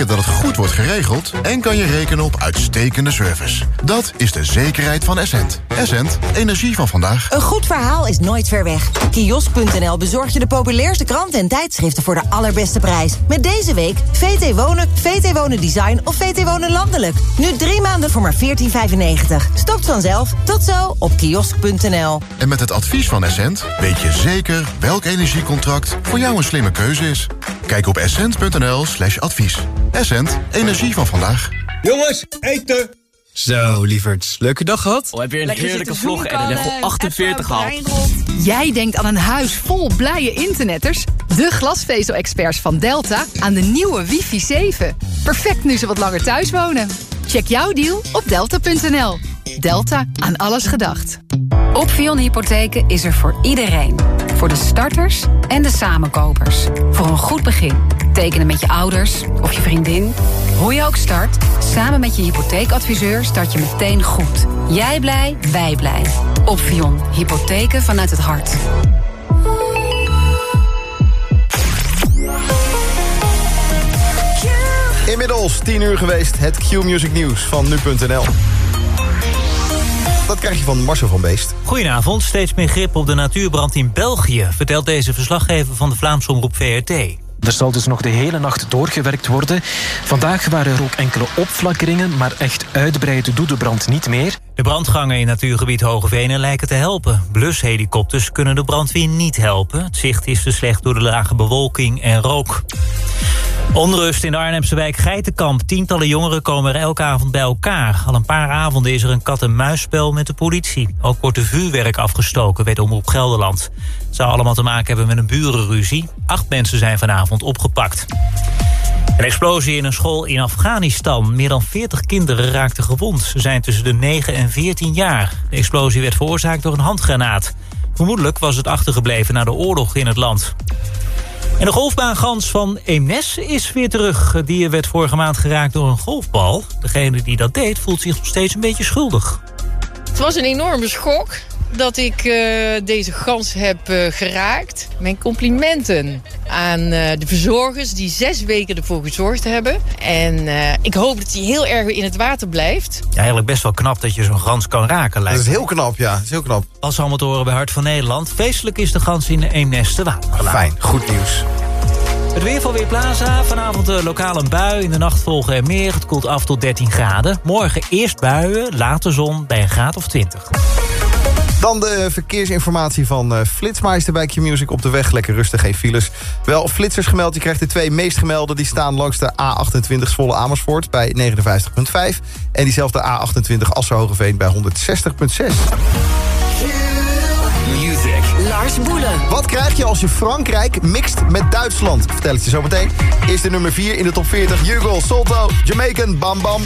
zeker dat het goed wordt geregeld en kan je rekenen op uitstekende service. Dat is de zekerheid van Essent. Essent, energie van vandaag. Een goed verhaal is nooit ver weg. Kiosk.nl bezorgt je de populairste kranten en tijdschriften voor de allerbeste prijs. Met deze week VT Wonen, VT Wonen Design of VT Wonen Landelijk. Nu 3 maanden voor maar €14,95. Stopt vanzelf. Tot zo op kiosk.nl. En met het advies van Essent weet je zeker welk energiecontract voor jou een slimme keuze is. Kijk op essent.nl/advies. Essent, energie van vandaag. Jongens, eten! Zo, lieverds. Leuke dag gehad? Heb je een heerlijke vlog en een level 48 gehaald? Jij denkt aan een huis vol blije internetters? De glasvezel-experts van Delta aan de nieuwe wifi 7. Perfect nu ze wat langer thuis wonen. Check jouw deal op delta.nl. Delta, aan alles gedacht. Opvion Hypotheken is er voor iedereen. Voor de starters en de samenkopers. Voor een goed begin. Tekenen met je ouders of je vriendin. Hoe je ook start, samen met je hypotheekadviseur start je meteen goed. Jij blij, wij blij. Opvion Hypotheken vanuit het hart. Inmiddels 10 uur geweest, het Q-Music nieuws van nu.nl. Dat krijg je van Marcel van Beest. Goedenavond, steeds meer grip op de natuurbrand in België, vertelt deze verslaggever van de Vlaamse omroep VRT. Er zal dus nog de hele nacht doorgewerkt worden. Vandaag waren er ook enkele opflakkeringen, maar echt uitbreiden doet de brand niet meer. De brandgangen in natuurgebied Hogeveen lijken te helpen. Blushelikopters kunnen de brandweer niet helpen. Het zicht is te slecht door de lage bewolking en rook. Onrust in de Arnhemse wijk Geitenkamp. Tientallen jongeren komen er elke avond bij elkaar. Al een paar avonden is er een kat-en-muisspel met de politie. Ook wordt er vuurwerk afgestoken, weet Omroep Gelderland. Het zou allemaal te maken hebben met een burenruzie. 8 mensen zijn vanavond opgepakt. Een explosie in een school in Afghanistan. Meer dan 40 kinderen raakten gewond. Ze zijn tussen de 9 en 14 jaar. De explosie werd veroorzaakt door een handgranaat. Vermoedelijk was het achtergebleven na de oorlog in het land. En de golfbaangans van Eemnes is weer terug. Het dier werd vorige maand geraakt door een golfbal. Degene die dat deed voelt zich nog steeds een beetje schuldig. Het was een enorme schok dat ik deze gans heb geraakt. Mijn complimenten aan de verzorgers die 6 weken ervoor gezorgd hebben. En ik hoop dat hij heel erg in het water blijft. Ja, eigenlijk best wel knap dat je zo'n gans kan raken, lijkt. Dat is heel knap, ja. Dat is heel knap. Pas allemaal te horen bij Hart van Nederland. Feestelijk is de gans in Eemnes te water. Fijn, goed nieuws. Het weer van Weerplaza. Vanavond lokaal een bui. In de nacht volgen er meer. Het koelt af tot 13 graden. Morgen eerst buien, later zon bij een graad of 20. Dan de verkeersinformatie van Flitsmeister bij Q-Music op de weg. Lekker rustig, geen files. Wel flitsers gemeld. Je krijgt de 2 meest gemelde. Die staan langs de A28 Zwolle Amersfoort bij 59,5. En diezelfde A28 Assen-Hogeveen bij 160,6. Music. Lars Boelen. Wat krijg je als je Frankrijk mixt met Duitsland? Vertel ik je zo meteen. Eerst de nummer 4 in de top 40. Hugo, Solto, Jamaican, Bam Bam.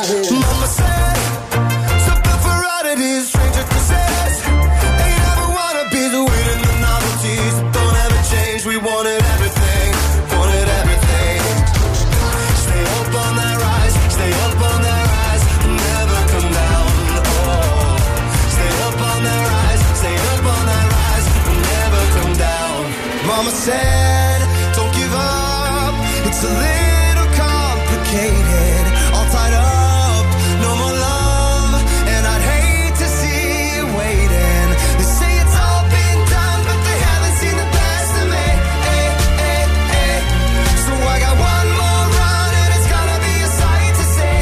Mama said, something for oddities, stranger kisses. Ain't ever wanna be the waiting the novelties that don't ever change. We wanted everything, wanted everything. Stay up on that rise, stay up on that rise, never come down. Oh, stay up on that rise, stay up on that rise, never come down. Mama said, don't give up, it's a little complicated, all tied up, no more love, and I'd hate to see you waiting. They say it's all been done, but they haven't seen the best of me. So I got one more run, and it's gonna be a sight to see.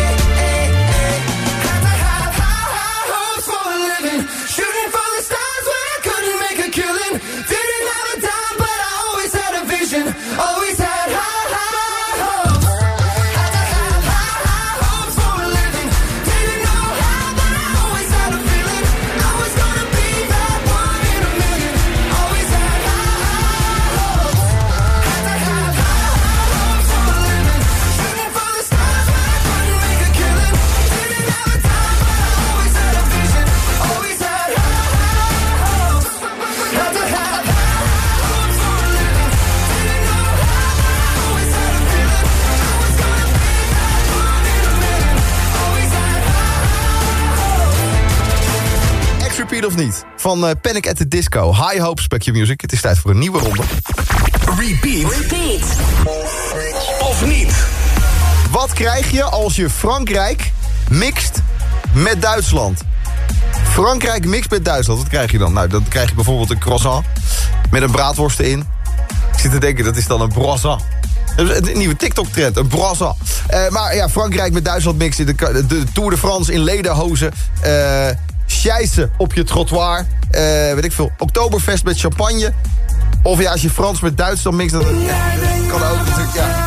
Had to have high hopes for a living, shooting for the stars when I couldn't make a killing. Didn't have a dime, but I always had a vision, always had high hopes. Had to have high hopes for a living, didn't know how, but I always had a feeling I was gonna be that one in a million. Always had high hopes. Had to have high hopes for a living, shooting for the stars when I couldn't make a killing. Didn't have a dime, but I always had a vision, always had high hopes. Had to have high hopes for a living, didn't know how, but I always had a feeling I was gonna be that one in a million. Always had high hopes. X-Repeat of niet? Van Panic at the Disco. High Hopes bij Q-Music. Het is tijd voor een nieuwe ronde. Repeat. Of niet? Wat krijg je als je Frankrijk mixt met Duitsland? Frankrijk mixt met Duitsland. Wat krijg je dan? Nou, dan krijg je bijvoorbeeld een croissant met een braadworst erin. Ik zit te denken, dat is dan een broissant. Dat is een nieuwe TikTok-trend, een broissant. Maar ja, Frankrijk met Duitsland mixen. De Tour de France in lederhozen. Scheisse op je trottoir. Weet ik veel. Oktoberfest met champagne. Of ja, als je Frans met Duitsland mixt, dat kan ook natuurlijk, ja.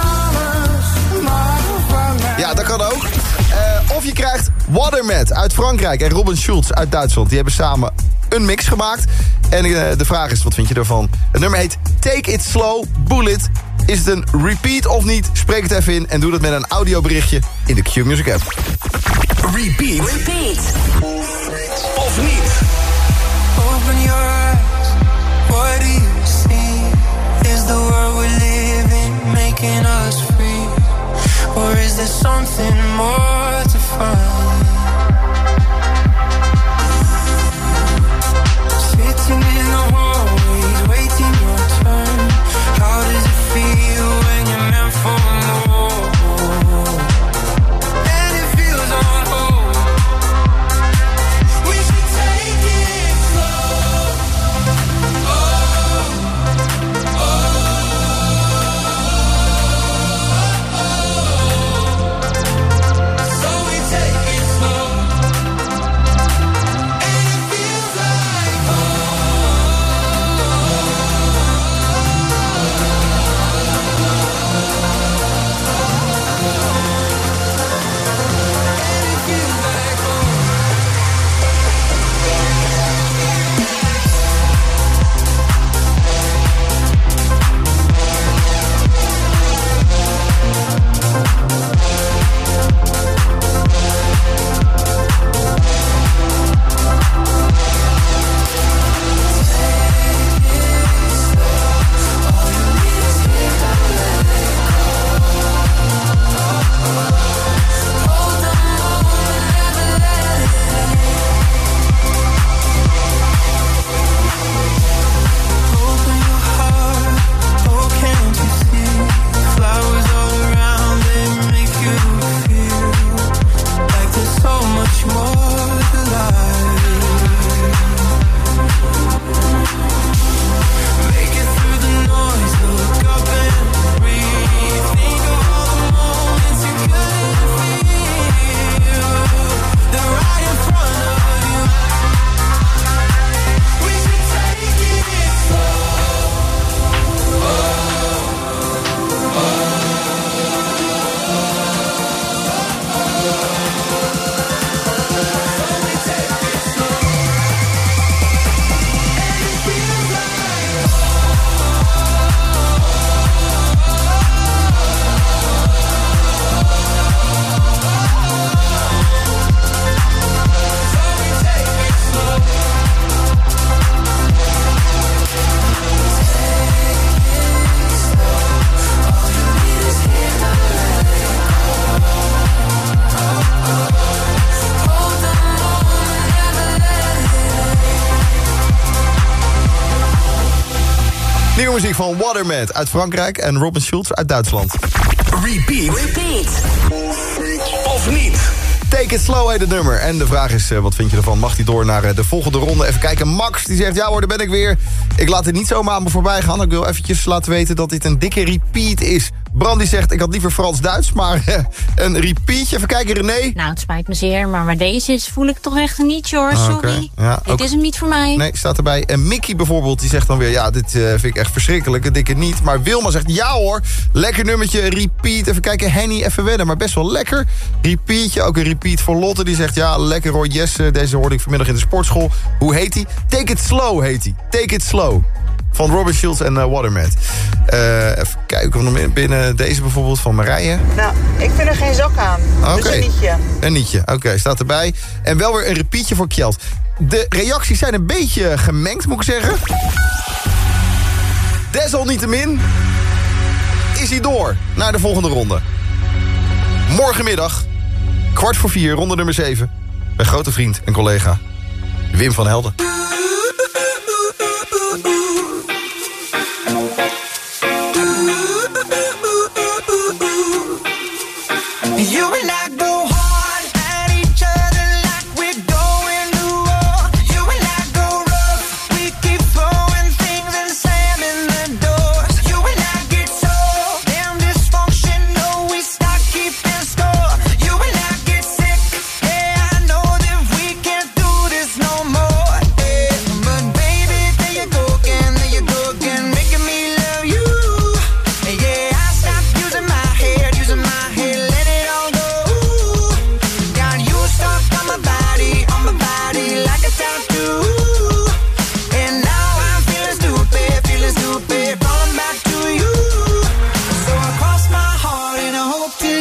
Ja, dat kan ook. Of je krijgt Watermat uit Frankrijk en Robin Schulz uit Duitsland. Die hebben samen een mix gemaakt. En de vraag is, wat vind je ervan? Het nummer heet Take It Slow, Bullet. Is het een repeat of niet? Spreek het even in en doe dat met een audioberichtje in de Q-Music app. Repeat. Of niet? Open your eyes, what do you see? Is the world we live in making us free? Or is there something more to find? Sitting in the hallways, waiting your turn. How does it feel when you're meant for more? And it feels on hold. We should take it slow. Q-Music van Waterman uit Frankrijk en Robin Schulz uit Duitsland. Repeat. Of niet? Take It Slow heet het nummer. En de vraag is, wat vind je ervan? Mag die door naar de volgende ronde? Even kijken, Max die zegt, ja hoor, daar ben ik weer. Ik laat dit niet zomaar aan me voorbij gaan. Ik wil eventjes laten weten dat dit een dikke repeat is. Brandy zegt, ik had liever Frans-Duits, maar een repeatje. Even kijken, René. Nou, het spijt me zeer, maar waar deze is, voel ik toch echt een nietje hoor, sorry. Okay. Ja, dit is hem niet voor mij. Nee, staat erbij. En Mickey bijvoorbeeld, die zegt dan weer, ja, dit vind ik echt verschrikkelijk, een dikke niet. Maar Wilma zegt, ja hoor, lekker nummertje, repeat. Even kijken, Henny, even wennen, maar best wel lekker. Repeatje, ook een repeat voor Lotte, die zegt, ja, lekker hoor, yes, deze hoorde ik vanmiddag in de sportschool. Hoe heet die? Take It Slow heet die. Take It Slow. Van Robin Schulz en Waterman. Even kijken of nog binnen deze bijvoorbeeld van Marije. Nou, ik vind er geen zak aan. Okay. Dus een nietje. Een nietje, oké, staat erbij. En wel weer een repeatje voor Kjeld. De reacties zijn een beetje gemengd, moet ik zeggen. Desalniettemin is hij door naar de volgende ronde. Morgenmiddag, 3:45, ronde nummer 7. Mijn grote vriend en collega Wim van Helden. You and I go hard at each other like we're going to war. You and I go rough, we keep throwing things and slamming the doors. You and I get so damn dysfunctional, we start keeping score. You and I get sick, yeah, I know that we can't do this no more. Yeah. But baby, there you go again, making me love you. Yeah, I stopped using my head, let it all go. Got you stuck on my body like a tattoo. And now I'm feeling stupid, falling back to you. So I cross my heart and I hope to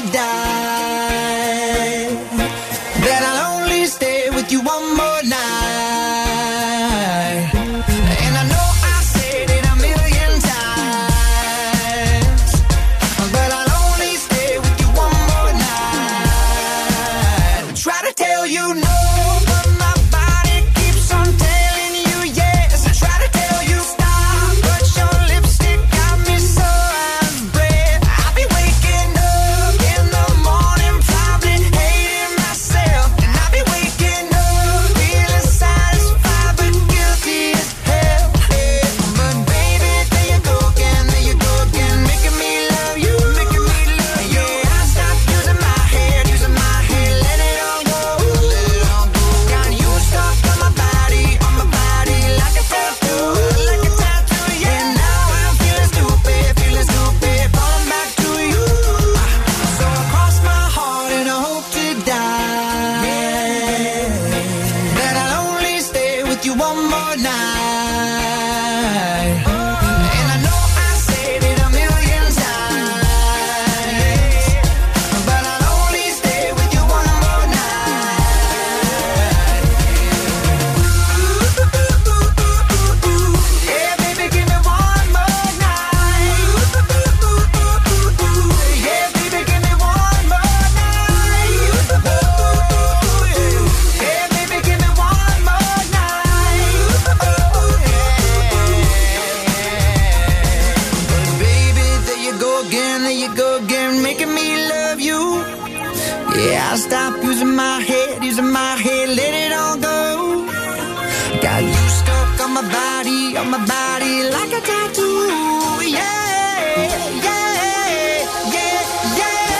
die, that I'll only stay with you one more night. And I know I said it a million times, but I'll only stay with you one more night. Try to tell you no, but my body keeps on telling you yes. I try to tell you stop, but your lipstick got me so out of breath. I'll be waking up in the morning, probably hating myself. And I'll be waking up feeling satisfied but guilty as hell. But baby, there you go again, making me love you. Yeah, I stopped using my head, let it all go. Got you stuck on my body like a tattoo. Yeah, now I'm feeling stupid, falling back to you. So I cross my heart and I hope to die, that I'll only stay with you one more night. And I know I said it a million times, but I'll only stay with you one more night. Yeah, baby, give me one more night. Yeah, baby, give me one more night. Yeah, baby, give me one more night. Baby, there you go again, making me love you. Yeah, I stopped using my head, let it all go. Got you stuck on my body like a tattoo. Yeah, yeah, yeah, yeah.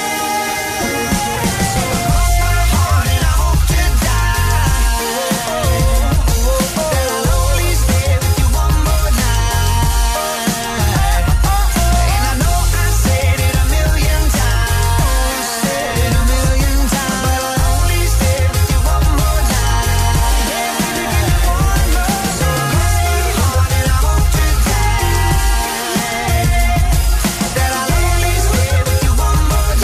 So I cross my heart and I hope to die, that I'll only stay with you one more night. And I know I said it a million times, but I'll only stay with you one more night. Yeah, baby, give me one more. So I cross my heart and I hope to die, that I'll only stay with you one more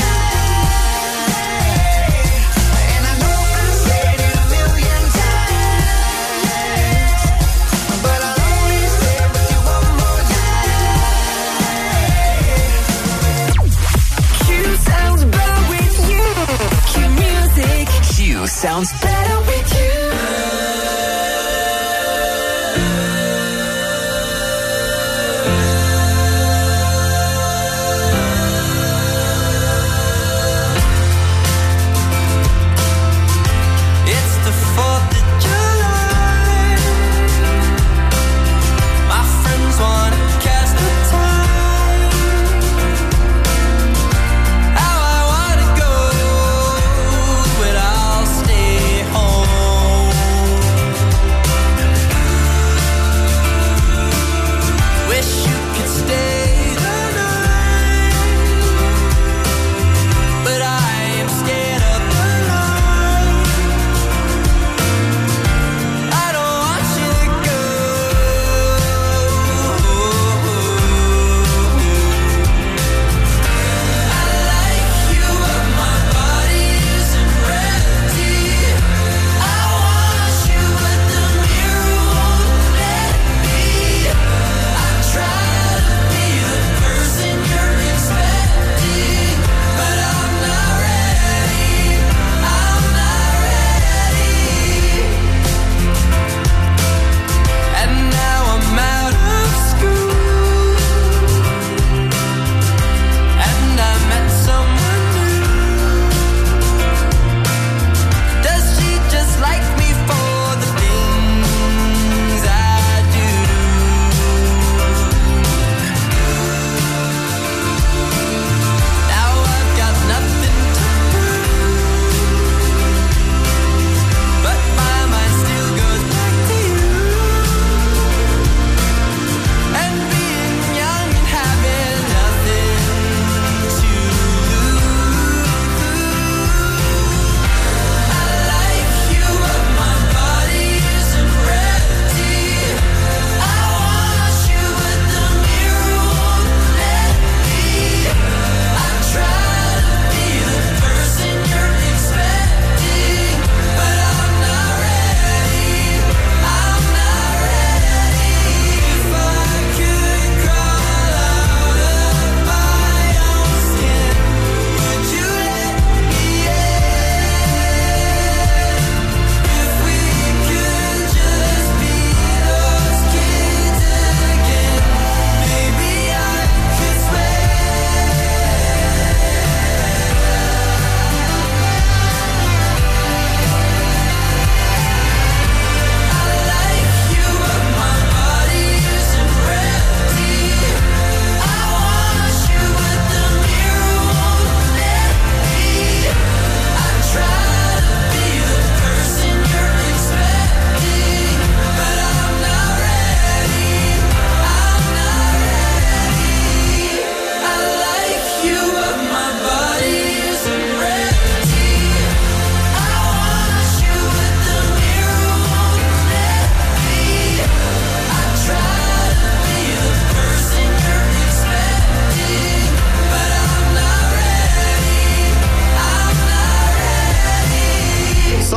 night. And I know I said it a million times, but I'll only stay with you one more night. Q sounds better with you. Q music. Q sounds better with you.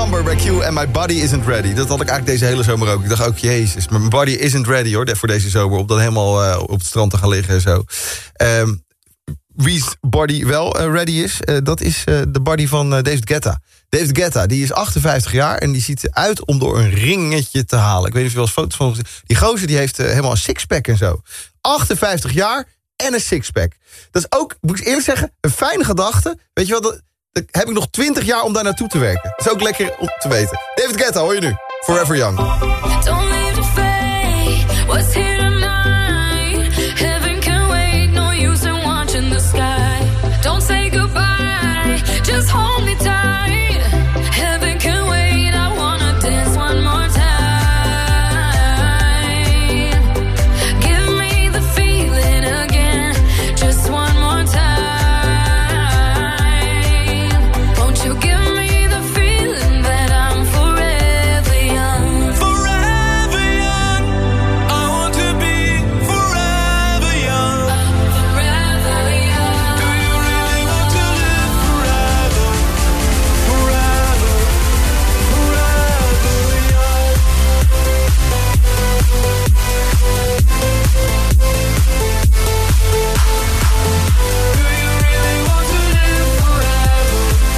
Somber bij Q en My Body Isn't Ready. Dat had ik eigenlijk deze hele zomer ook. Ik dacht ook, jezus, mijn body isn't ready hoor, voor deze zomer. Om dan helemaal op het strand te gaan liggen en zo. Wie's body wel ready is, dat is de body van David Guetta. David Guetta, die is 58 jaar en die ziet eruit om door een ringetje te halen. Ik weet niet of je wel eens foto's van gezien. Die gozer die heeft helemaal een sixpack en zo. 58 jaar en een sixpack. Dat is ook, moet ik eerlijk zeggen, een fijne gedachte. Weet je wel, dat heb ik nog 20 jaar om daar naartoe te werken. Dat is ook lekker om te weten. David Guetta, hoor je nu. Forever Young. Don't leave the fate, what's here tonight? Heaven can wait, no use in watching the sky. Don't say goodbye, just hold me tight. Heaven can wait, I wanna dance one more time. Give me the feeling again, just one more time. Won't you give me the feeling that I'm forever young? Forever young, I want to be forever young. Forever young. Do you really want to live forever? Forever, forever young. Do you really want to live forever?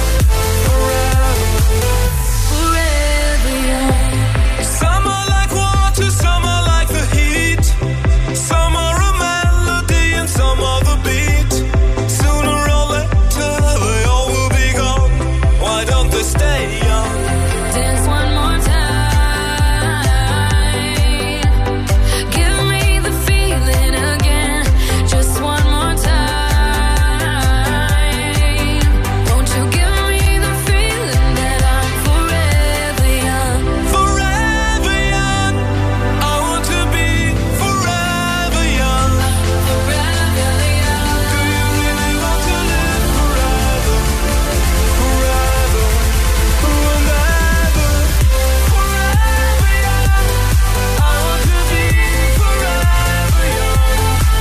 Forever young. Some are like water, some are like the heat. Some are a melody and some are the beat. Sooner or later they all will be gone. Why don't they stay young? Dance one more time. Give me the feeling again, just one more time. Won't you give me the feeling that I'm forever young? Forever young, I want to be forever young. Forever young. Do you really want to live forever? Forever, forever, forever young. I want to be forever young.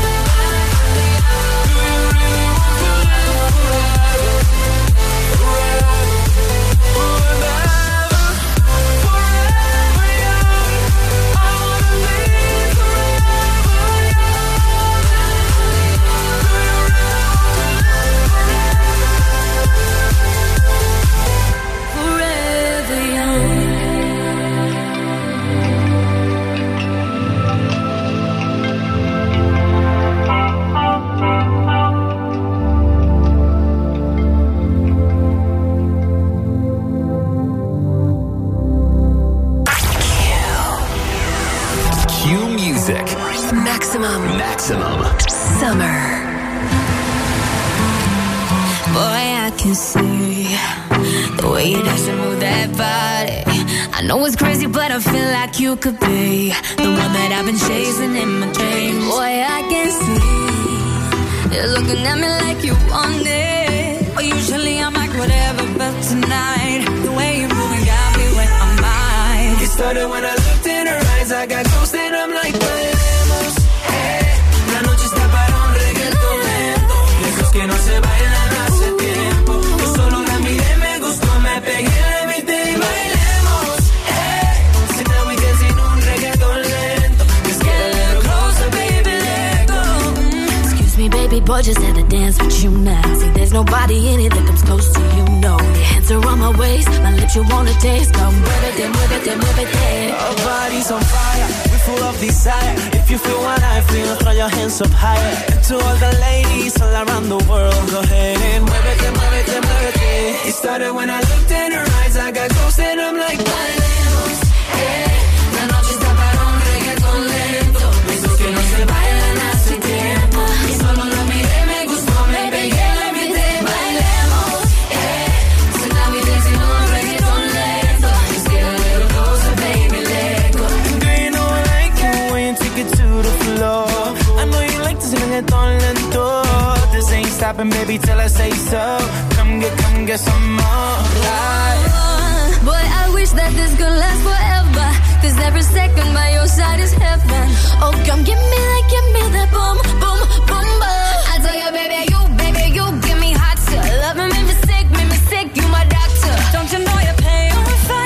Do you really want to live forever? Forever, forever, forever young. I wanna live forever young. Forever young. Q Music. Maximum. Maximum. Summer. Boy, I can see the way you dance and move that body. I know it's crazy, but I feel like you could be the one that I've been chasing in my dreams. Boy, I can see you're looking at me like you want it. Well, usually I'm like whatever, but tonight the way you're moving got me wet my mind. It started when I looked in her eyes. I got ghost and I'm like, bailemos. Hey, la noche está para un reggaetón lento. De esos que no se bailan hace tiempo. Yo solo la miré, me gustó, me pegué, la invité y bailemos. Hey, so now we dancing un reggaetón lento. Let's get a little closer, baby, let go. Excuse me, baby boy, just had to dance with you now. See, there's nobody in it that comes close to you, no. Your hands are on my waist, my lips you wanna taste. Come muévete, muévete, muévete. Our bodies on fire, we full of desire. If you feel what I feel, throw your hands up higher. And to all the ladies all around the world, go ahead and muévete, muévete, muévete. It started when I looked in her eyes. I got ghost and I'm like, bailemos. Hey, la noche está para un reggaetón lento. Esos que no se bailan hace tiempo. Y solo lo miré, me gustó, me pegué, la invité, bailemos. Hey, so now we dancing on reggaetón lento. Let's get a little closer, baby, let go. Do you know I like it when you take it to the floor? I know you like this reggaeton lento. This ain't stopping, baby, till I say so. Come get some more. Boy, I wish that this could last forever. 'Cause every second by your side is heaven. Oh, come give me that boom, boom, boom, boom. I tell you, baby, you give me hot. Love me, make me sick, you my doctor. Don't you know you're paying for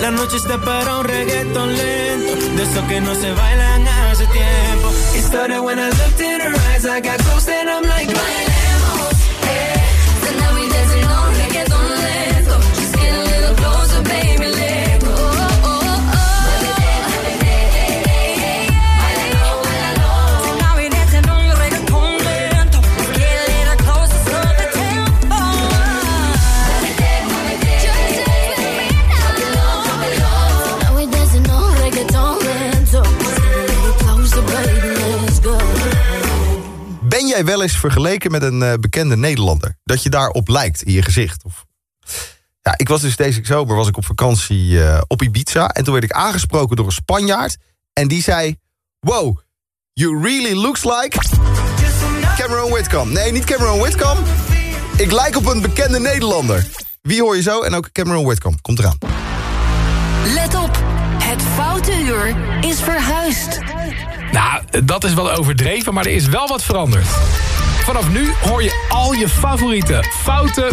La noche está para un reggaeton lento, de esos que no se bailan hace tiempo. It started when I looked in her eyes, I got close and I'm like, bailemos, so now we dancing on reggaeton lento. Just get a little closer, baby, let go. Ben jij wel eens vergeleken met een bekende Nederlander? Dat je daarop lijkt in je gezicht? Of... Ja, ik was dus deze zomer op vakantie op Ibiza. En toen werd ik aangesproken door een Spanjaard. En die zei... Wow, you really looks like... Cameron Whitcomb. Nee, niet Cameron Whitcomb. Ik lijk op een bekende Nederlander. Wie hoor je zo? En ook Cameron Whitcomb. Komt eraan. Let op, het Foute Uur is verhuisd. Nou, dat is wel overdreven, maar er is wel wat veranderd. Vanaf nu hoor je al je favoriete foute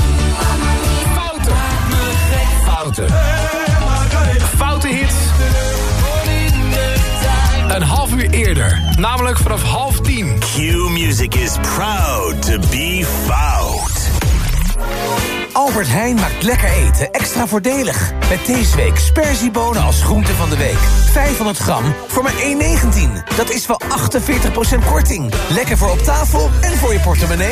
hits een half uur eerder. Namelijk vanaf 9:30. Q-Music is proud to be fout. Albert Heijn maakt lekker eten extra voordelig. Met deze week sperziebonen als groente van de week. 500 gram voor maar €1,19. Dat is wel 48% korting. Lekker voor op tafel en voor je portemonnee.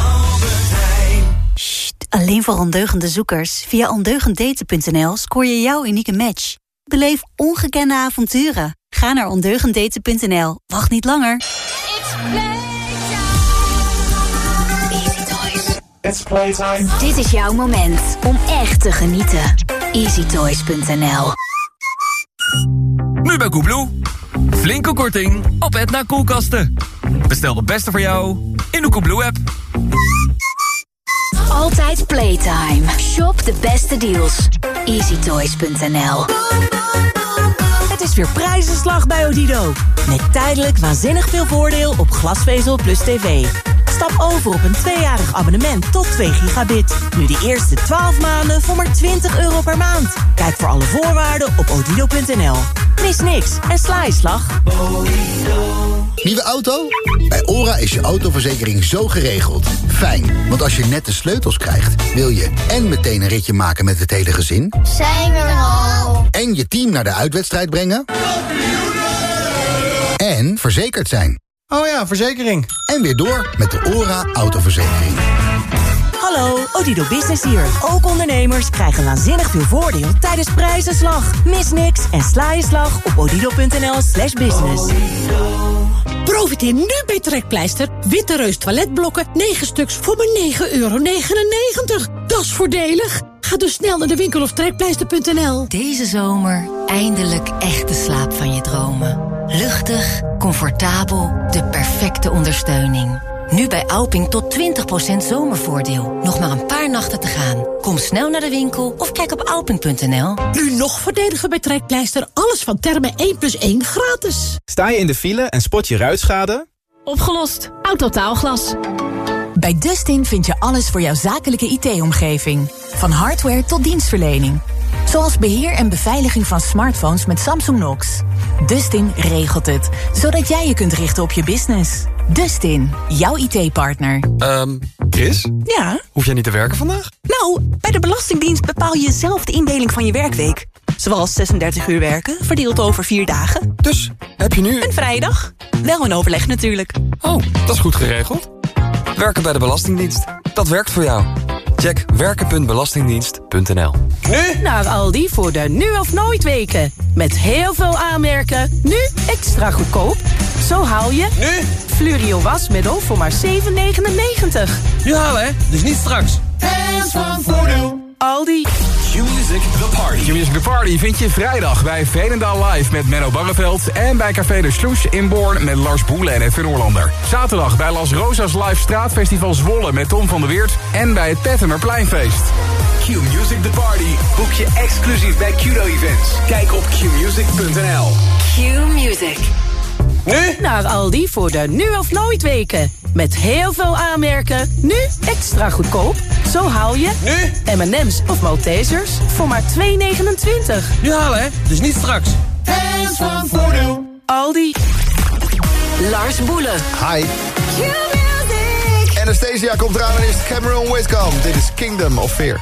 Sst, alleen voor ondeugende zoekers. Via ondeugenddaten.nl scoor je jouw unieke match. Beleef ongekende avonturen. Ga naar ondeugenddaten.nl. Wacht niet langer. It's playtime. Dit is jouw moment om echt te genieten. EasyToys.nl. Nu bij Koebloe. Flinke korting op Edna koelkasten. Bestel de beste voor jou in de Koebloe-app. Altijd playtime. Shop de beste deals. EasyToys.nl. Het is weer prijzenslag bij Odido. Met tijdelijk waanzinnig veel voordeel op glasvezel plus tv. Stap over op een 2-jarig abonnement tot 2 gigabit. Nu de eerste 12 maanden voor maar €20 per maand. Kijk voor alle voorwaarden op odido.nl. Mis niks en sla je slag. Nieuwe auto? Bij OHRA is je autoverzekering zo geregeld. Fijn, want als je net de sleutels krijgt... wil je en meteen een ritje maken met het hele gezin... Zijn we er al? En je team naar de uitwedstrijd brengen... En verzekerd zijn. Oh ja, verzekering. En weer door met de OHRA autoverzekering. Hallo, Odido Business hier. Ook ondernemers krijgen waanzinnig veel voordeel tijdens prijzenslag. Mis niks en sla je slag op odido.nl/business. Profiteer nu bij Trekpleister. Witte Reus toiletblokken, 9 stuks voor maar €9,99. Dat is voordelig. Ga dus snel naar de winkel of trekpleister.nl. Deze zomer eindelijk echte slaap van je dromen. Luchtig, comfortabel, de perfecte ondersteuning. Nu bij Alping tot 20% zomervoordeel. Nog maar een paar nachten te gaan. Kom snel naar de winkel of kijk op alping.nl. Nu nog voordeliger bij Trekpleister. Alles van Therme 1+1 gratis. Sta je in de file en spot je ruitschade? Opgelost. Autotaalglas. Bij Dustin vind je alles voor jouw zakelijke IT-omgeving. Van hardware tot dienstverlening. Zoals beheer en beveiliging van smartphones met Samsung Knox. Dustin regelt het, zodat jij je kunt richten op je business. Dustin, jouw IT-partner. Chris? Ja? Hoef jij niet te werken vandaag? Nou, bij de Belastingdienst bepaal je zelf de indeling van je werkweek. Zoals 36 uur werken, verdeeld over 4 dagen. Dus, heb je nu... Een vrije dag? Wel een overleg natuurlijk. Oh, dat is goed geregeld. Werken bij de Belastingdienst. Dat werkt voor jou. Check werken.belastingdienst.nl. Nu naar Aldi voor de nu of nooit weken. Met heel veel aanmerken. Nu extra goedkoop. Zo haal je... Nu? Fluorio wasmiddel voor maar €7,99. Nu halen, hè? Dus niet straks. Hands van voordeel. Aldi. Q-Music The Party. Q-Music The Party vind je vrijdag bij Veenendaal Live met Menno Barreveld... en bij Café de Sloes in Born met Lars Boelen en Edwin Oorlander. Zaterdag bij Las Rosas Live Straatfestival Zwolle met Tom van der Weert... en bij het Pettemerpleinfeest. Q-Music The Party. Boek je exclusief bij Qdo Events. Kijk op qmusic.nl. Q-Music. Nu naar Aldi voor de nu of nooit weken. Met heel veel aanmerken. Nu extra goedkoop. Zo haal je nu M&M's of Maltesers voor maar €2,29. Nu halen, hè? Dus niet straks. Hands van Voordeel. Aldi. Lars Boelen. Hi. Anastasia komt eraan en is Cameron Whitcomb. Dit is Kingdom of Fear.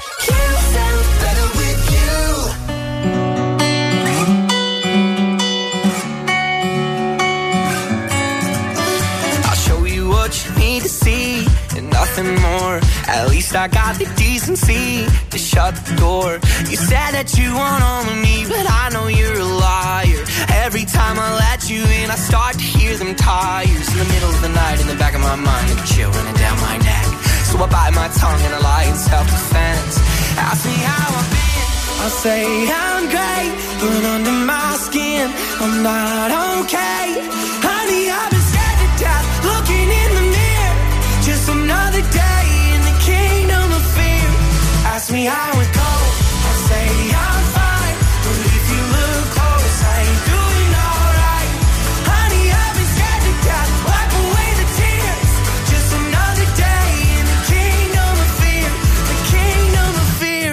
You need to see and nothing more. At least I got the decency to shut the door. You said that you want all of me, but I know you're a liar. Every time I let you in, I start to hear them tires in the middle of the night, in the back of my mind, like a chill running down my neck. So I bite my tongue and I lie in self-defense. Ask me how I've been, I'll say I'm great, but under my skin, I'm not okay. Honey, I've been scared to death, looking in the mirror. Just another day in the kingdom of fear. Ask me how it goes, I'll say I'm fine, but if you look close, I ain't doing alright. Honey, I've been scared to death, wipe away the tears. Just another day in the kingdom of fear, the kingdom of fear.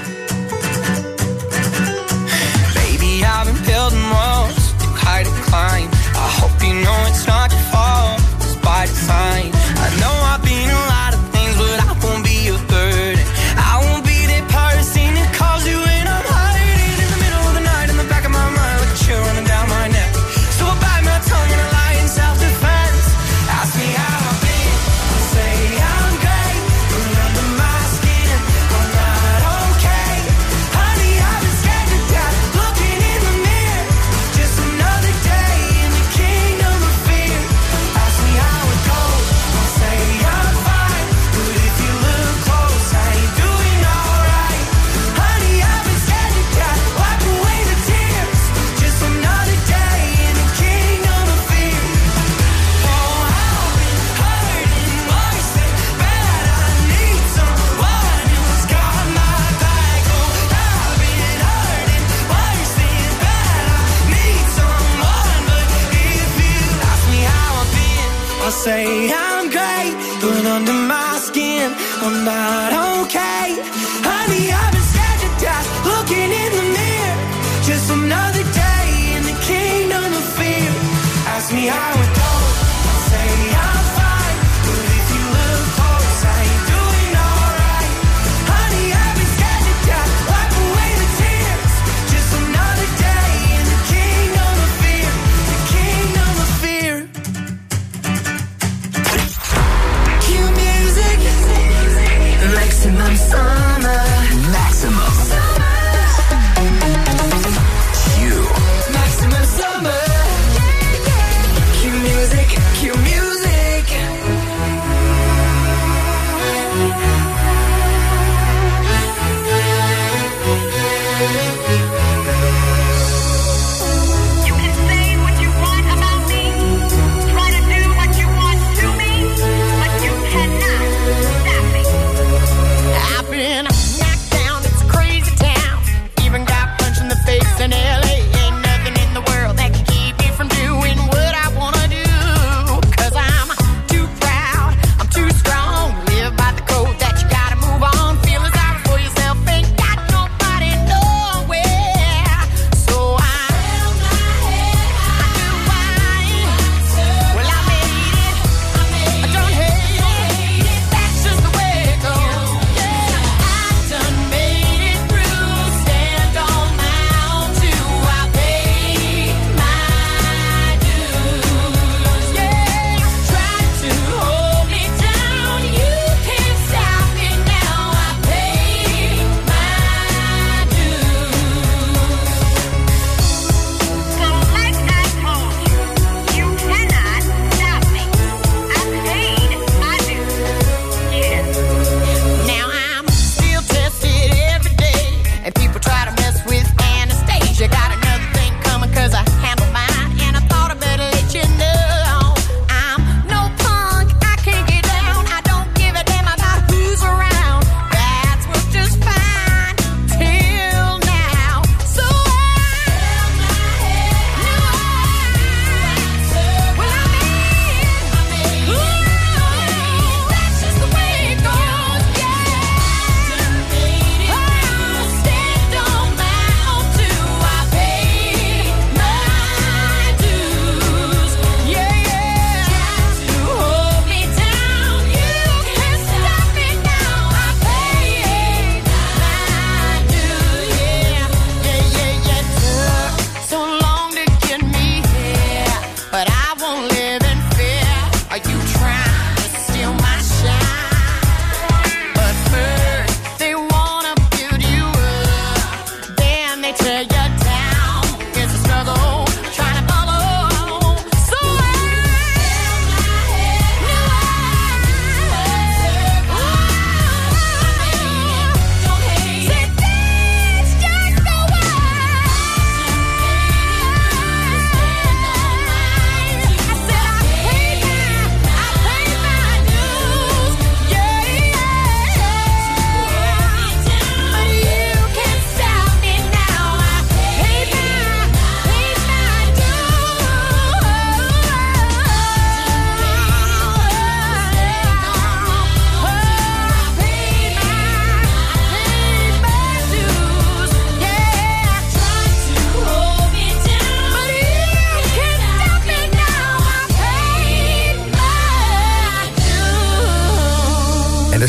Baby, I've been building walls too high to climb. I hope you know it's not your fault, it's by design. I know I've been a lot of things, but I won't be a burden. I won't be that person that calls you when I'm hiding in the middle of the night, in the back of my mind, like a chill running down my neck. So I bite my tongue and I lie in self-defense. Ask me how I've been, I say I'm great, but under my skin, I'm not okay. Honey, I've been scared to death, looking in the mirror. Just another day in the kingdom of fear. Ask me how it goes, I'll say I'm fine, but if you look close, I ain't doing alright. Honey, I've been scared to death, wipe away the tears. Just another day in the kingdom of fear. Oh, I've been hurting worse than bad. I need someone who's got my back. Oh, I've been hurting worse than bad. I need someone, but if you ask me how I've been, I'll say I'm great, but under my skin, I'm not okay. Honey, I've been scared to death, looking in the mirror. Just another day in the kingdom of fear. Ask me how it goes, I'll say I'm fine, but if you look close, I ain't doing alright. Honey, I've been scared to death, wipe away the tears. Just another day in the kingdom of fear, the kingdom of fear. Cue music, maximum summer, maximum summer. Cue maximum summer. Cue music.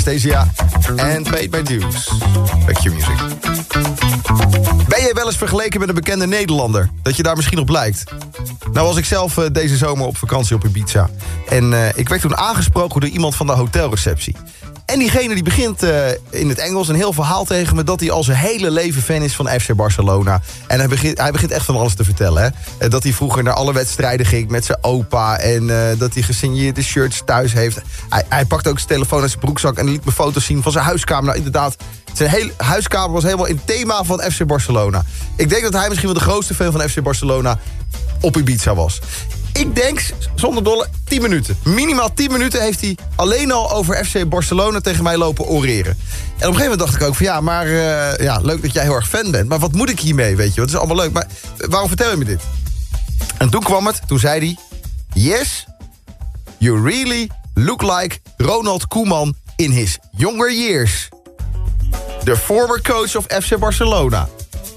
Anastasia en Paid My Dues. Bij Q-Music. Ben jij wel eens vergeleken met een bekende Nederlander? Dat je daar misschien op lijkt? Nou was ik zelf deze zomer op vakantie op Ibiza. En ik werd toen aangesproken door iemand van de hotelreceptie. En diegene die begint in het Engels een heel verhaal tegen me... dat hij al zijn hele leven fan is van FC Barcelona. En hij begint echt van alles te vertellen. Hè? Dat hij vroeger naar alle wedstrijden ging met zijn opa... en dat hij gesigneerde shirts thuis heeft. Hij pakt ook zijn telefoon uit zijn broekzak... en liet me foto's zien van zijn huiskamer. Nou, inderdaad, zijn hele huiskamer was helemaal in het thema van FC Barcelona. Ik denk dat hij misschien wel de grootste fan van FC Barcelona op Ibiza was. Ik denk, zonder dolle, 10 minuten. Minimaal 10 minuten heeft hij alleen al over FC Barcelona tegen mij lopen oreren. En op een gegeven moment dacht ik ook van ja, maar leuk dat jij heel erg fan bent. Maar wat moet ik hiermee, weet je? Het is allemaal leuk, maar waarom vertel je me dit? En toen kwam het, toen zei hij... Yes, you really look like Ronald Koeman in his younger years. The former coach of FC Barcelona.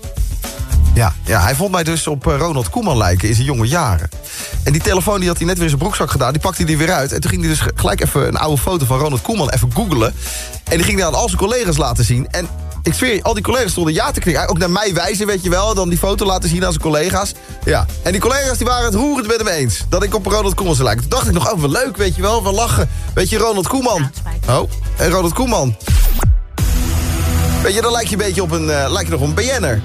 Ja, hij vond mij dus op Ronald Koeman lijken in zijn jonge jaren. En die telefoon die had hij net weer in zijn broekzak gedaan. Die pakte hij weer uit. En toen ging hij dus gelijk even een oude foto van Ronald Koeman even googlen. En die ging hij aan al zijn collega's laten zien. En ik zweer je, al die collega's stonden ja te knikken. Ook naar mij wijzen, weet je wel. Dan die foto laten zien aan zijn collega's. Ja. En die collega's die waren het roerend met hem eens. Dat ik op Ronald Koeman zou lijken. Toen dacht ik nog, wat leuk, weet je wel. We lachen. Weet je, Ronald Koeman. Oh, en Ronald Koeman. Weet je, dan lijk je een beetje op lijk je nog op een BN'er.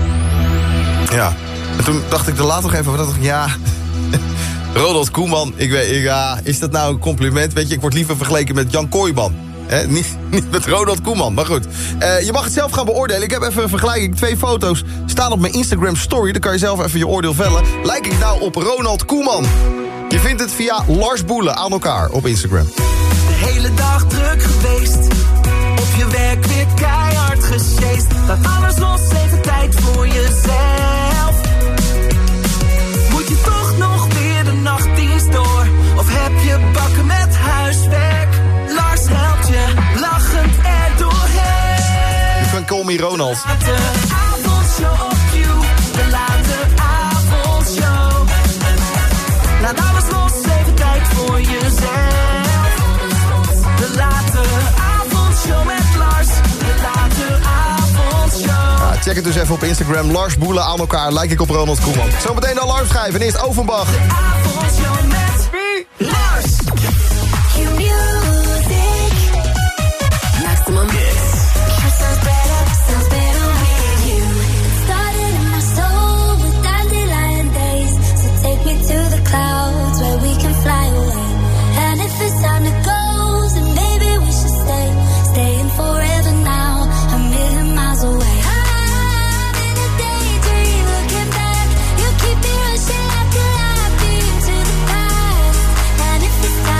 Ja. En toen dacht ik er later nog even over. Ja, Ronald Koeman, is dat nou een compliment? Weet je, ik word liever vergeleken met Jan Kooijman. Niet met Ronald Koeman, maar goed. Je mag het zelf gaan beoordelen. Ik heb even een vergelijking. 2 foto's staan op mijn Instagram story. Dan kan je zelf even je oordeel vellen. Lijk ik nou op Ronald Koeman? Je vindt het via Lars Boelen aan elkaar op Instagram. De hele dag druk geweest. Op je werk weer keihard gesjeest. Laat alles los, even tijd voor jezelf. Moet je toch nog weer de nachtdienst door? Of heb je bakken met huiswerk? Lars helpt je, lachend er doorheen. You can call me Ronald. De avondshow op Q, de late avondshow. Laat alles los, even tijd voor jezelf. De late avondshow met Lars, de late avondshow. Check het dus even op Instagram. Lars Boelen aan elkaar, lijk ik op Ronald Koeman. Zometeen alarm schrijven en eerst Offenbach. De avondshow met Lars. Maximum hits. Sounds better with you. Started in my soul with dandelion days. So take me to the clouds where we can fly away. And if it's time to go, then maybe we should stay. Staying forever now, a million miles away. I'm in a daydream, looking back. You keep me rushing like a light beam to the past. And if it's time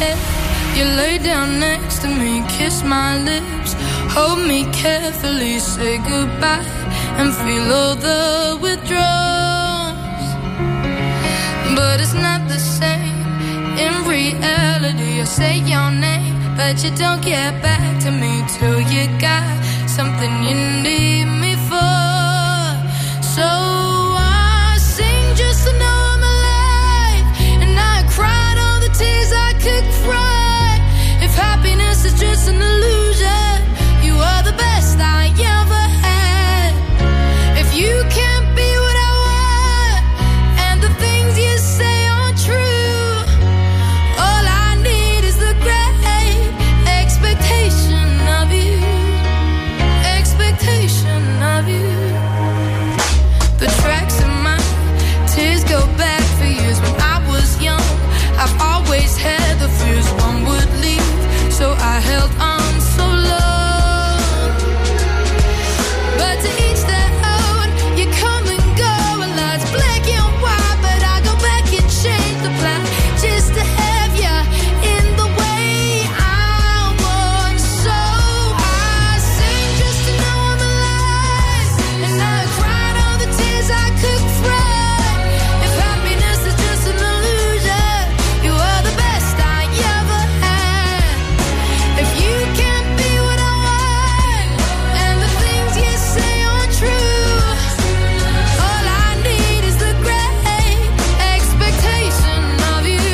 head. You lay down next to me, kiss my lips, hold me carefully, say goodbye, and feel all the withdrawals. But it's not the same. In reality, I say your name, but you don't get back to me till you got something you need me for. So I sing just to know I'm alive, and I cried all the tears I could cry. If happiness is just an illusion, you are the best I ever had. If you can't be what I want, and the things you say aren't true, all I need is the great expectation of you. Expectation of you. The tracks in my tears go back for years. When I was young, I've always had the fears one would leave, so I held on so long. But to each their own, you come and go, a lot's black and white, but I go back and change the plan just to have you in the way I want. So I sing just to know I'm alive, and I cried all the tears I could cry. If happiness is just an illusion, you are the best I ever had. If you can't be what I want, and the things you say aren't true, all I need is the great expectation of you.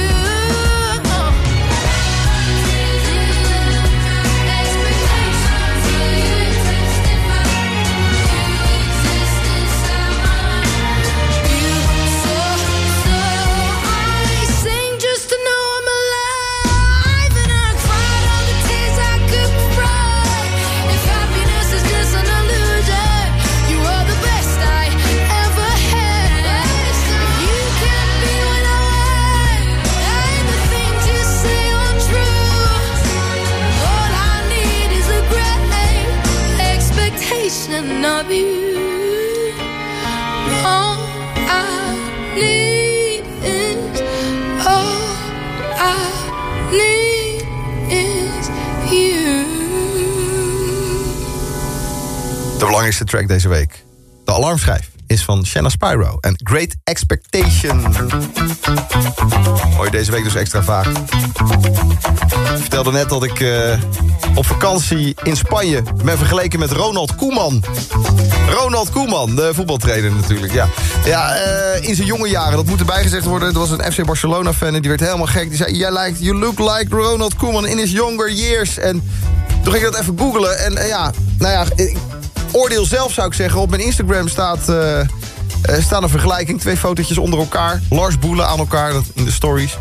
I sing just to know I'm alive, and I cried all the tears I could cry. If happiness is just an illusion, you are the best I ever had. If you can't be what I want, and the things you say aren't true, all I need is a great expectation of you. All I need is, all I need is you. De belangrijkste track deze week. De alarmschijf is van Shanna Spyro en Great Expectation. Hoor je deze week dus extra vaak. Ik vertelde net dat ik op vakantie in Spanje ben vergeleken met Ronald Koeman. Ronald Koeman, de voetbaltrainer natuurlijk, ja. Ja, in zijn jonge jaren, dat moet erbij gezegd worden. Er was een FC Barcelona-fan en die werd helemaal gek. Die zei, you look like Ronald Koeman in his younger years. En toen ging ik dat even googlen. En oordeel zelf zou ik zeggen. Op mijn Instagram staat een vergelijking. 2 fotootjes onder elkaar. Lars Boelen aan elkaar in de stories.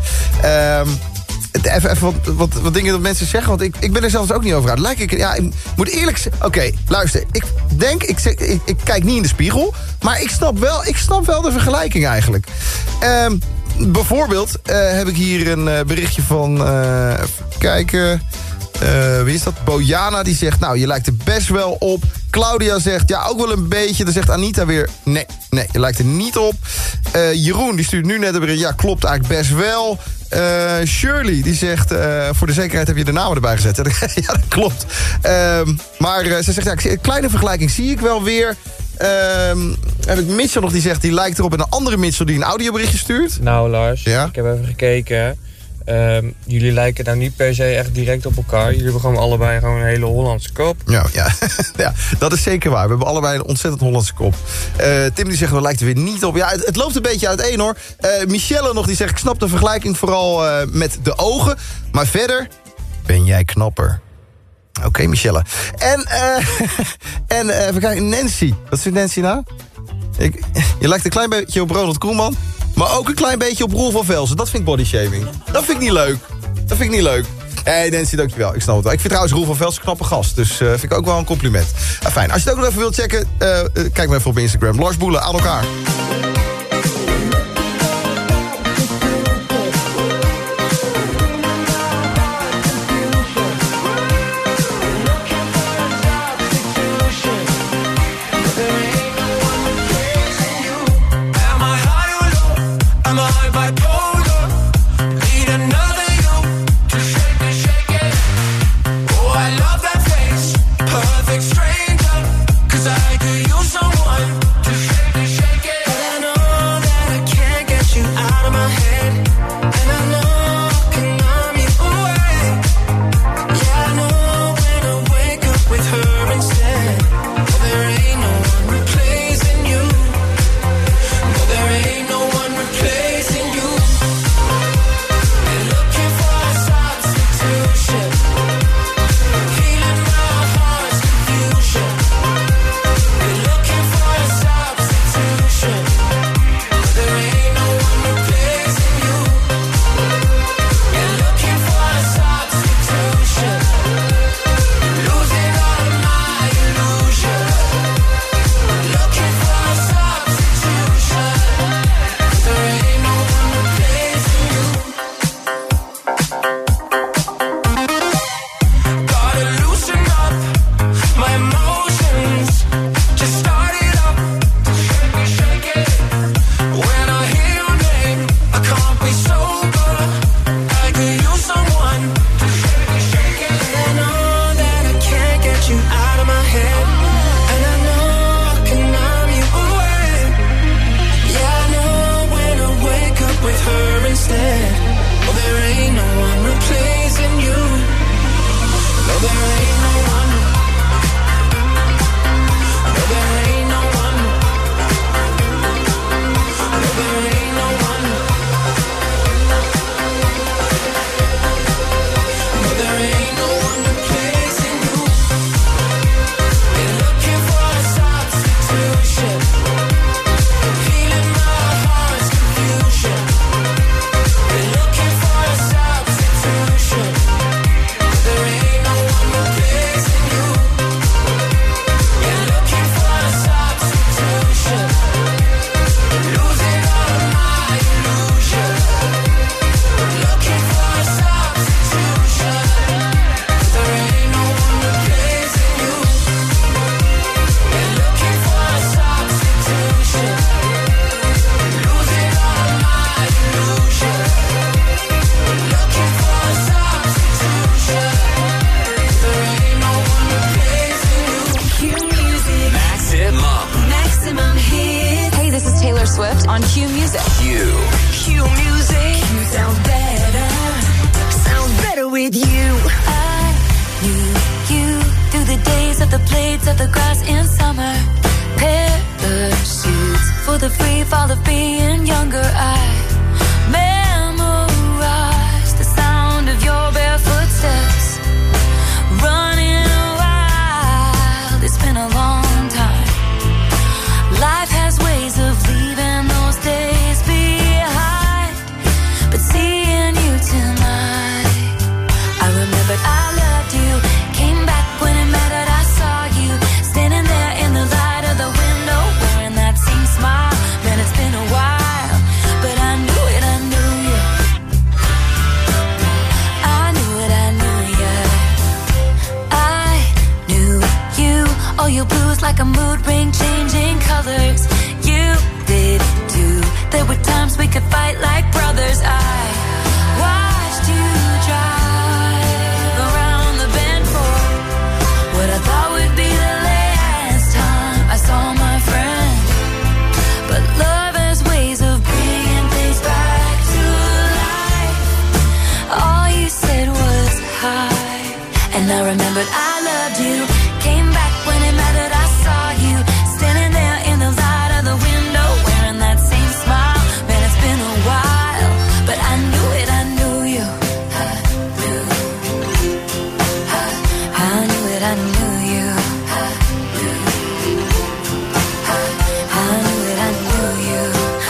Even wat dingen dat mensen zeggen. Want ik ben er zelfs ook niet over uit. Ik moet eerlijk zeggen. Oké, luister. Ik kijk niet in de spiegel. Maar ik snap wel de vergelijking eigenlijk. Bijvoorbeeld heb ik hier een berichtje van... even kijken... wie is dat? Bojana, die zegt, nou, je lijkt er best wel op. Claudia zegt, ja, ook wel een beetje. Dan zegt Anita weer, nee, je lijkt er niet op. Jeroen, die stuurt nu net weer, ja, klopt eigenlijk best wel. Shirley, die zegt, voor de zekerheid heb je de namen erbij gezet. Ja, dat klopt. Maar ze zegt, ja, een kleine vergelijking zie ik wel weer. Heb ik Mitchell nog, die zegt, die lijkt erop. En een andere Mitchell die een audioberichtje stuurt. Nou, Lars, ja? Ik heb even gekeken. Jullie lijken nou niet per se echt direct op elkaar. Jullie hebben gewoon allebei gewoon een hele Hollandse kop. Ja, ja, dat is zeker waar. We hebben allebei een ontzettend Hollandse kop. Tim die zegt, we lijkt er weer niet op. Ja, het loopt een beetje uiteen hoor. Michelle nog, die zegt, ik snap de vergelijking vooral met de ogen. Maar verder ben jij knapper. Oké, Michelle. En even kijken, Nancy. Wat vindt Nancy nou? Je lijkt een klein beetje op Ronald Koeman. Maar ook een klein beetje op Roel van Velzen. Dat vind ik bodyshaming. Dat vind ik niet leuk. Hey Nancy, dankjewel. Ik snap het wel. Ik vind trouwens Roel van Velzen een knappe gast. Dus vind ik ook wel een compliment. Fijn. Als je het ook nog even wilt checken, kijk maar even op Instagram. Lars Boelen, aan elkaar. Bipolar, need another you to on Q Music. Q Music. Q sounds better. Sounds better with you. I knew you through the days of the blades of the grass in summer. Parachutes for the free fall of being younger. I memorized the sound of your bare footsteps. Running wild, it's been a long time. Life has ways of leaving those days behind. But seeing you tonight, I remembered I loved you. Came back when it mattered, I saw you standing there in the light of the window, wearing that same smile. Man, it's been a while, but I knew it, I knew you. I knew it, I knew you. I knew you. All your blues like a mood ring, changing colors. You did too. There were times we could fight like brothers. I watched you drive around the bend for what I thought would be the last time I saw my friend. But love has ways of bringing things back to life. All you said was hi, and I remembered I loved you. Came back when it mattered, I saw you standing there in the light of the window, wearing that same smile. Man, it's been a while, but I knew it, I knew you. I knew it, I knew you. I knew it, I knew you.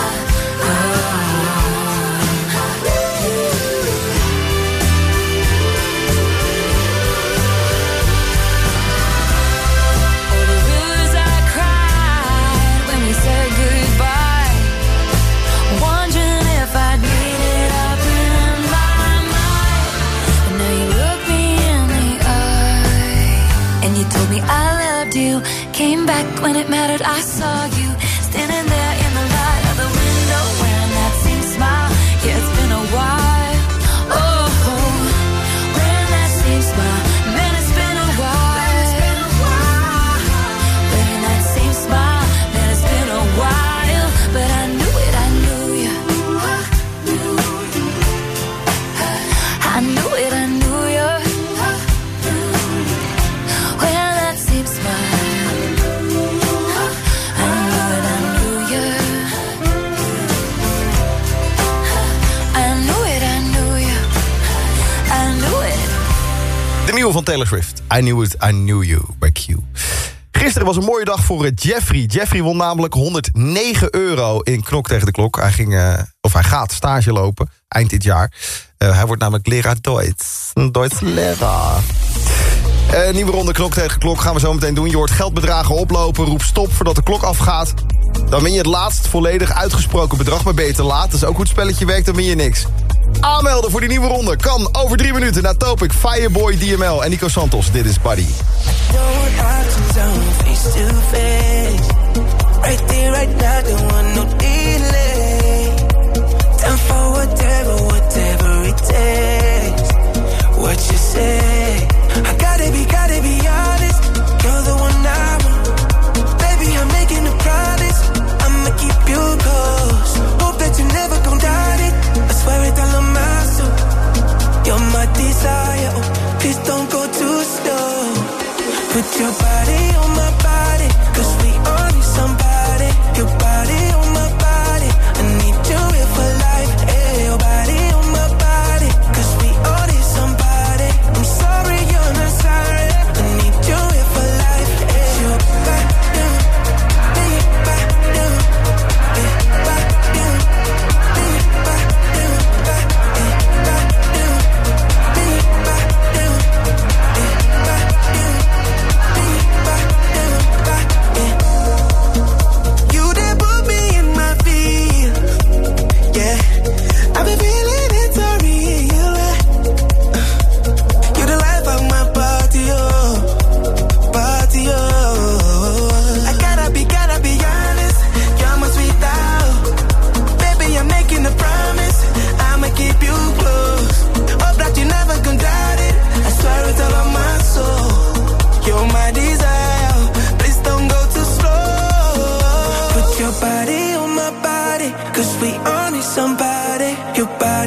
Over rivers I cried when we said goodbye, wondering if I'd made it up in my mind. And now you look me in the eye, and you told me I loved you. Came back when it mattered, I saw you standing there in the light of the window, wearing that same smile. Yeah, it's been a while. Oh, wearing that same smile. Man, it's been a while. Wearing that same smile. Man, it's been a while, but I knew it, I knew you. I knew it, I knew you. Wearing that same smile. De nieuwe van Taylor Swift. I Knew It, I Knew You bij Q. Gisteren was een mooie dag voor Jeffrey. Jeffrey won namelijk €109 in Knok tegen de Klok. Hij gaat stage lopen eind dit jaar. Hij wordt namelijk leraar Duits. Een Duits leraar. Nieuwe ronde Knok tegen Klok gaan we zo meteen doen. Je hoort geldbedragen oplopen, roep stop voordat de klok afgaat. Dan win je het laatst volledig uitgesproken bedrag, maar ben je te laat. Dat is ook hoe het spelletje werkt, dan win je niks. Aanmelden voor die nieuwe ronde kan over 3 minuten naar Topic, Fireboy, DML en Nico Santos. Dit is Buddy. Right there, right now, don't want no delay. Time for whatever it takes. What you say? I gotta be honest. You're the one I want. Baby, I'm making a promise. I'ma keep you close. Hope that you never gon' doubt it. I swear it all on my soul. You're my desire. Oh, please don't go too slow. Put your body on my body, 'cause we all need somebody. Your body on my body, I need you here for life. Hey, your body on my body, 'cause we all need somebody. I'm sorry you're not sorry, I need you here for life. Hey, your body, your body, your body, your body.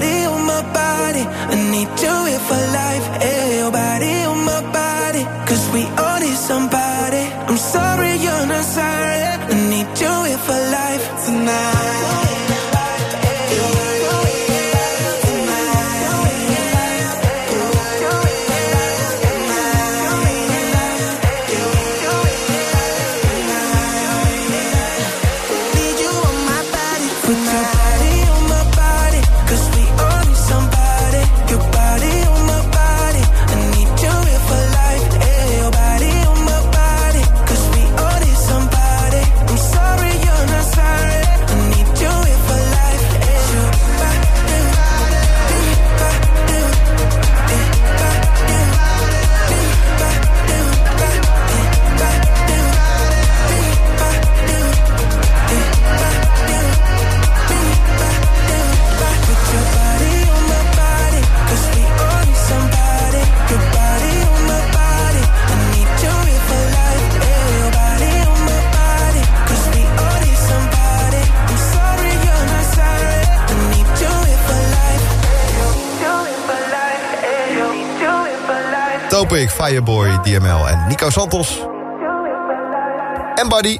body on my body. I need you here for life. Hey, your body on my body. 'Cause we all need somebody. I'm sorry you're not sorry. I need you here for life tonight. Topic, Fireboy, DML en Nico Santos. En Buddy.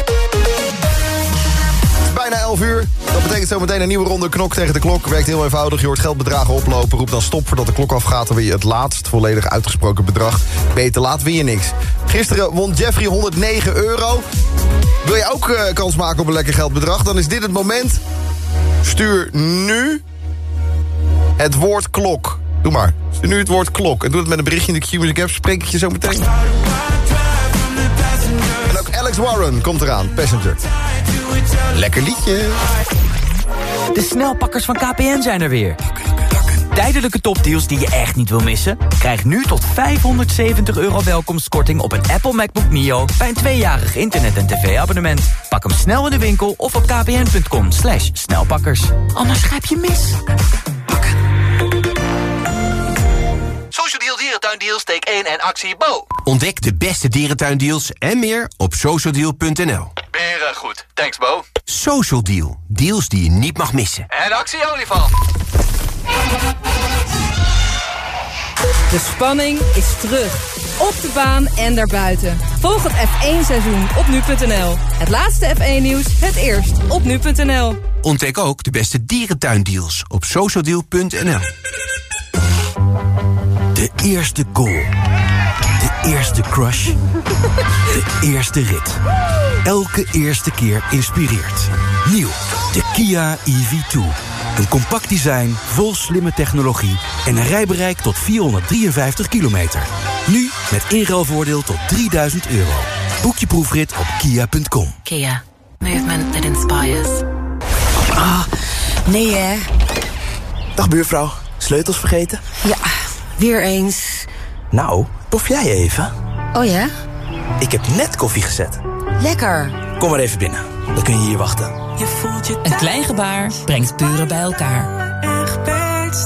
Het is bijna 11 uur. Dat betekent zometeen een nieuwe ronde knok tegen de klok. Werkt heel eenvoudig. Je hoort geldbedragen oplopen. Roep dan stop voordat de klok afgaat. Dan wil je het laatst volledig uitgesproken bedrag. Ben je te laat, win je niks. Gisteren won Jeffrey €109. Wil je ook kans maken op een lekker geldbedrag? Dan is dit het moment. Stuur nu het woord klok. Doe maar. Stuur nu het woord klok. En doe het met een berichtje in de Q-Music app. Spreek ik je zo meteen. En ook Alex Warren komt eraan. Passenger. Lekker liedje. De snelpakkers van KPN zijn er weer. Tijdelijke topdeals die je echt niet wil missen? Krijg nu tot €570 welkomstkorting op een Apple MacBook Neo... bij een 2-jarig internet- en tv-abonnement. Pak hem snel in de winkel of op kpn.com/snelpakkers. Anders grijp je mis. Social Deal Dierentuindeals, take 1 en actie Bo. Ontdek de beste dierentuindeals en meer op socialdeal.nl. Beren goed, thanks Bo. Social Deal, deals die je niet mag missen. En actie olifant. De spanning is terug. Op de baan en daarbuiten. Volg het F1-seizoen op nu.nl. Het laatste F1-nieuws, het eerst op nu.nl. Ontdek ook de beste dierentuindeals op socialdeal.nl. De eerste goal. De eerste crush. De eerste rit. Elke eerste keer inspireert. Nieuw, de Kia EV2. Een compact design, vol slimme technologie en een rijbereik tot 453 kilometer. Nu met inruilvoordeel tot €3000. Boek je proefrit op kia.com. Kia, movement that inspires. Nee hè. Dag buurvrouw, sleutels vergeten? Ja, weer eens. Nou, tof jij even? Oh ja? Ik heb net koffie gezet. Lekker. Kom maar even binnen, dan kun je hier wachten. Een klein gebaar brengt buren bij elkaar.